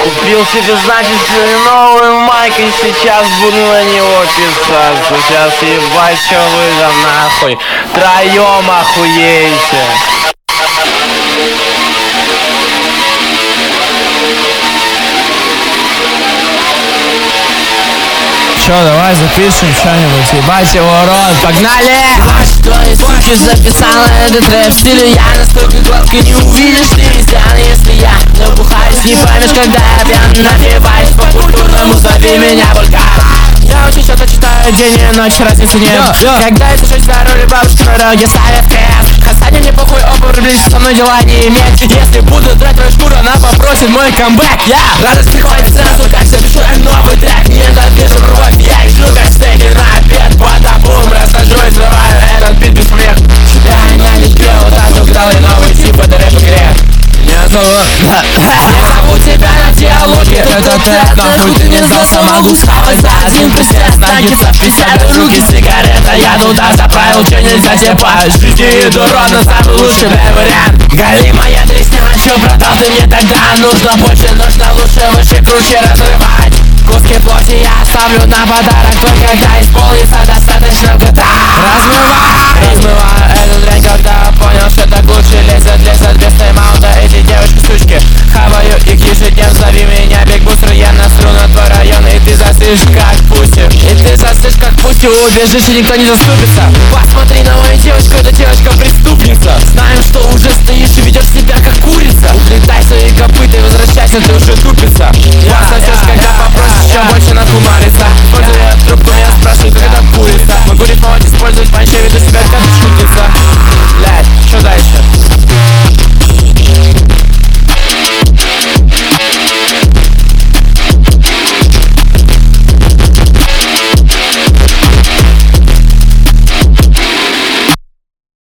Купил себе, значит, новую майку, и сейчас буду на него писаться. Сейчас ебать, что вы там нахуй троем охуеете. Чё, давай запишем что-нибудь, ебать его рот, погнали! Твои суки записала этот рэп в стиле. Я настолько гладко не увидишь ты изъяны. Если я набухаюсь, не поймешь, когда я пьян. Напиваюсь по-культурному, зови меня вульгар. Я очень что-то читаю день и ночь, разницы нет. Когда я сажусь за руль бабушки на дороге советская. Хасане мне похуй, оба приблизиться со мной дела не иметь. Если буду драть твою шкуру, она попросит мой камбэк. Радость приходит сразу, как запишу новый трек. Не допишу кровь, я их жду как стейки на обед. Потом рассажу и взрываю этот бит без смех. Я не пью, вот так украл и новый тип, это рэп игре. Не зову тебя на диалоге. Это тэп, нахуй ты не сдался, могу схавать за один присест. Наггетсов 50 руки, сигарета, я туда заправил, че нельзя типа. Жизни иду ровно, самый лучший вариант. Гали моя дресня, чё, братан, ты мне тогда нужно больше, нужно лучше, выше, круче разрывать. Куски плоти я оставлю на подарок, только когда исполнится достаточно года. Размываю эту дрянь, когда понял, что так лучше. Лезет без тайм-аута эти девушки-сучки. Хаваю их ежедневно, зови меня Биг Бустер. Я насру на твой район, и ты засышь как пусти. И ты засышь как пусти, убежишь, и никто не заступится. Посмотри на мою девочку, эта девочка преступница. Знаю, что уже стоишь и ведешь себя как курица. Уплетай свои копыта и возвращайся, ты уже тупица. Я сосешь